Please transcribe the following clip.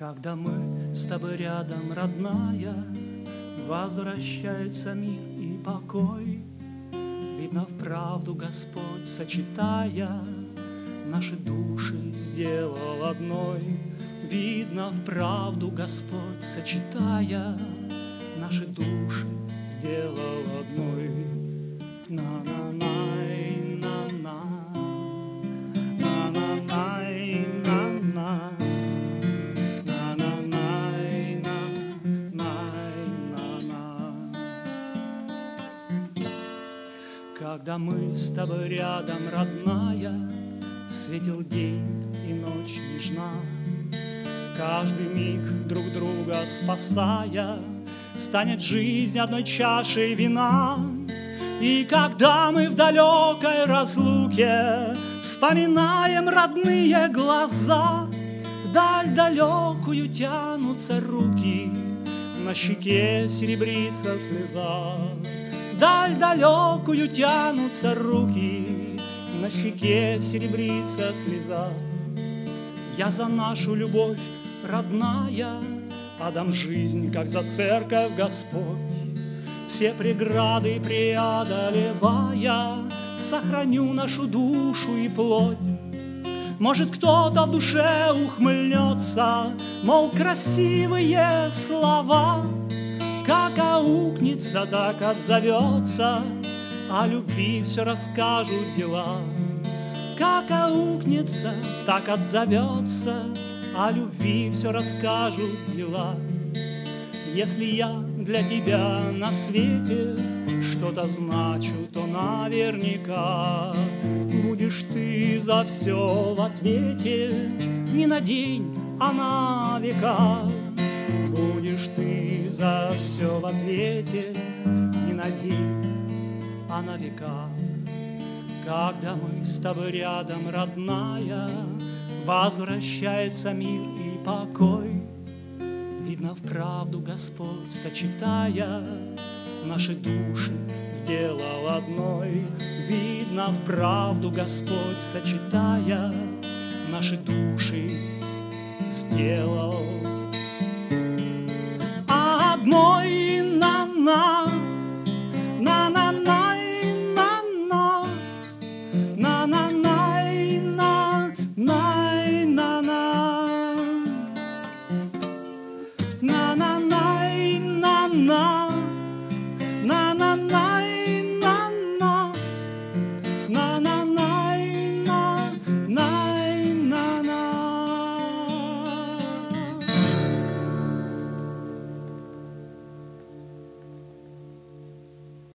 Когда мы с тобой рядом, родная, возвращается мир и покой. Видно, вправду Господь, сочетая, наши души сделал одной. Видно, вправду Господь, сочетая, наши души сделал одной. На-на-най, на-на, на-на-най, на-на, на-на-най, на-най, на-на. Когда мы с тобой рядом, родная, светил день и ночь нежна, каждый миг друг друга спасая, станет жизнь одной чашей вина. И когда мы в далекой разлуке вспоминаем родные глаза, вдаль далекую тянутся руки, на щеке серебрится слеза. Вдаль далекую тянутся руки, на щеке серебрится слеза. Я за нашу любовь, родная, отдам жизнь, как за церковь Господь. Все преграды преодолевая, сохраню нашу душу и плоть. Может, кто-то в душе ухмыльнется, мол, красивые слова, как аукнется, так отзовется, о любви все расскажут дела. Как аукнется, так отзовется, о любви все расскажут дела. Если я для тебя на свете что-то значу, то наверняка будешь ты за все в ответе. Не на день, а на века. Будешь ты за все в ответе. Не на день, а на века. Когда мы с тобой рядом, родная, возвращается мир и покой. Видно, вправду Господь, сочетая, наши души сделал одной. Видно, вправду Господь, сочетая, наши души сделал